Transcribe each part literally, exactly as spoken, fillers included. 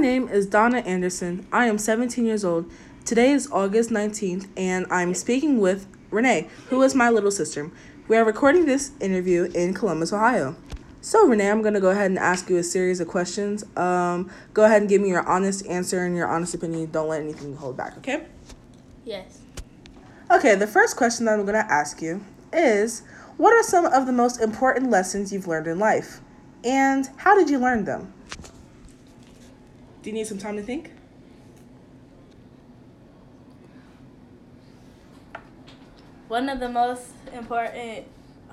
name is Donna Anderson. I am seventeen years old. Today is August nineteenth, and I'm speaking with Renee, who is my little sister. We are recording this interview in Columbus, Ohio. So, Renee, I'm going to go ahead and ask you a series of questions. Um, go ahead and give me your honest answer and your honest opinion. Don't let anything hold back, okay? Yes. Okay, the first question that I'm going to ask you is, what are some of the most important lessons you've learned in life? And how did you learn them? Do you need some time to think? One of the most important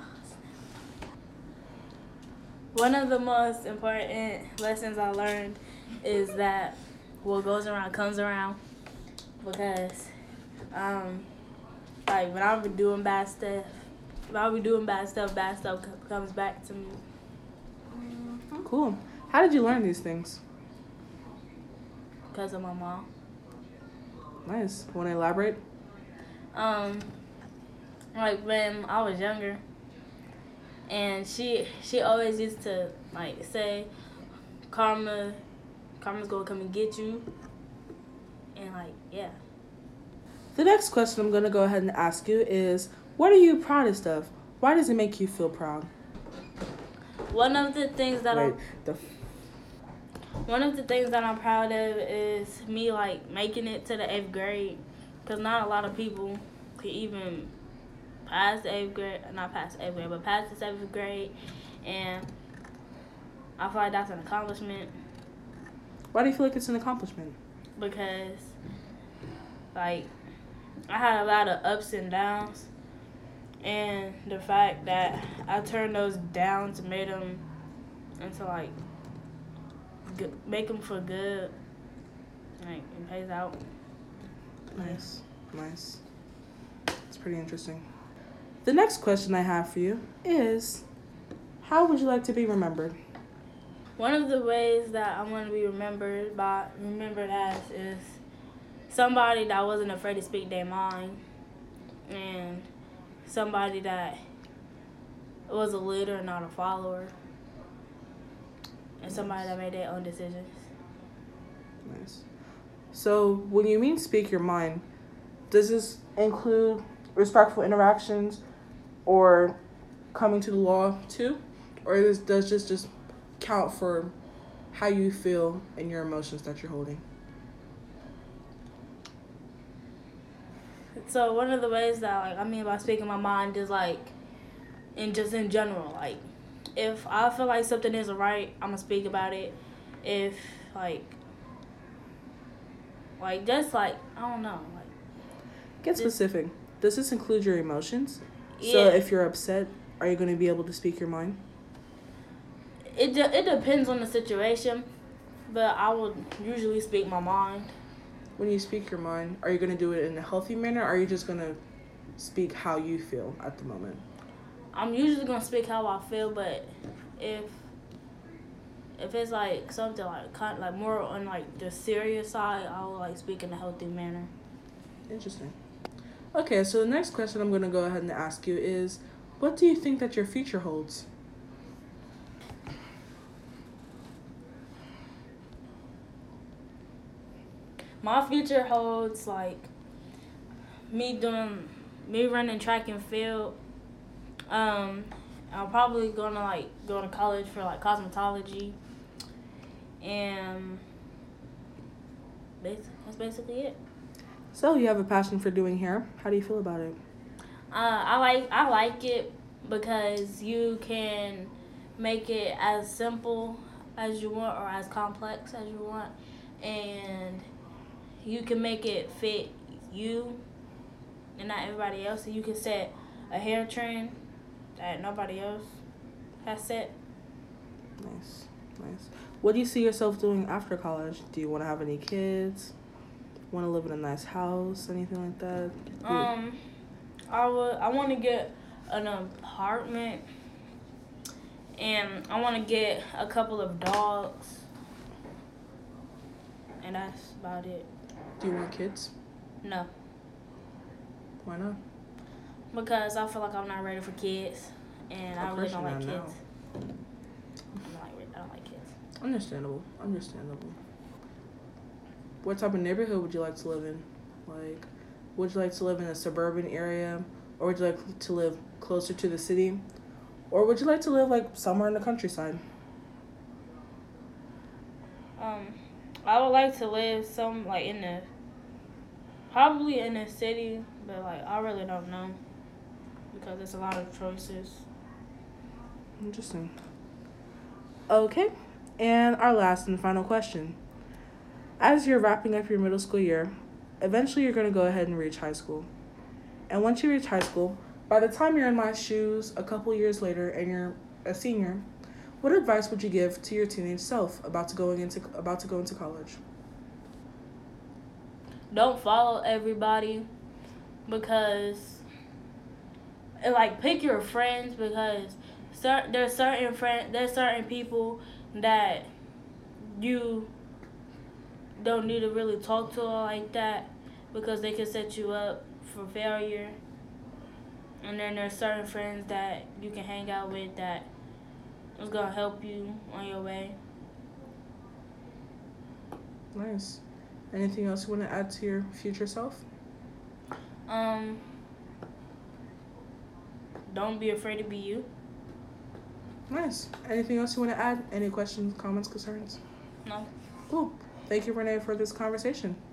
one of the most important lessons I learned is that what goes around comes around, because um like when I be doing bad stuff, if I be doing bad stuff, bad stuff c- comes back to me. Cool. How did you learn these things? Because of my mom. Nice. Want to elaborate? Um, like when I was younger, and she she always used to like say, "Karma, karma's gonna come and get you," and like yeah. The next question I'm going to go ahead and ask you is, what are you proudest of? Why does it make you feel proud? One of the things that Wait, I'm the one of the things that I'm proud of is me like making it to the eighth grade, because not a lot of people could even pass the eighth grade, not pass the eighth grade, but pass the seventh grade, and I feel like that's an accomplishment. Why do you feel like it's an accomplishment? Because like I had a lot of ups and downs, and the fact that I turned those downs and made them into like good, make them for good, like it pays out. Nice, nice. It's pretty interesting. The next question I have for you is, how would you like to be remembered? One of the ways that I want to be remembered by remembered as is somebody that wasn't afraid to speak their mind, and somebody that was a leader, not a follower, and somebody that made their own decisions. Nice. So, when you mean speak your mind, does this include respectful interactions or coming to the law too? Or is, does this just count for how you feel and your emotions that you're holding? So one of the ways that like I mean by speaking my mind is like in just in general, like if I feel like something isn't right, I'm gonna speak about it. If like like just like I don't know, like Get specific. Does this include your emotions? yeah. So if you're upset, are you going to be able to speak your mind? It de- it depends on the situation, but I would usually speak my mind. When you speak your mind, are you going to do it in a healthy manner, or are you just going to speak how you feel at the moment? I'm usually gonna speak how I feel, but if if it's like something like kind like more on like the serious side, I will like speak in a healthy manner. Interesting. Okay, so the next question I'm going to go ahead and ask you is, what do you think that your future holds? My future holds like me doing me running track and field. Um, I'm probably gonna like go to college for like cosmetology, and bas- that's basically it. So you have a passion for doing hair. How do you feel about it? Uh, I like I like it because you can make it as simple as you want or as complex as you want, and you can make it fit you and not everybody else. And you can set a hair trend that nobody else has set. Nice, nice. What do you see yourself doing after college? Do you want to have any kids? Want to live in a nice house? Anything like that? Um, I would. I want to get an apartment, and I want to get a couple of dogs, and that's about it. Do you want kids? No, Why not? because I feel like I'm not ready for kids, and I Of really course don't you're like not kids. now. I'm not like I don't like kids. Understandable. Understandable. what type of neighborhood would you like to live in? Like, would you like to live in a suburban area, or would you like to live closer to the city, or would you like to live like somewhere in the countryside? Um, I would like to live some like in the probably in the city, but like I really don't know because there's a lot of choices. Interesting. Okay, and our last and final question. As you're wrapping up your middle school year, eventually you're going to go ahead and reach high school. And once you reach high school, by the time you're in my shoes a couple years later and you're a senior, what advice would you give to your teenage self about to going into about to go into college? Don't follow everybody because and like pick your friends because cer- there's certain friend there's certain people that you don't need to really talk to like that because they can set you up for failure. And then there's certain friends that you can hang out with that is gonna help you on your way. Nice. Anything else you want to add to your future self? Um, don't be afraid to be you. Nice. Anything else you want to add? Any questions, comments, concerns? No. Cool. Thank you, Renee, for this conversation.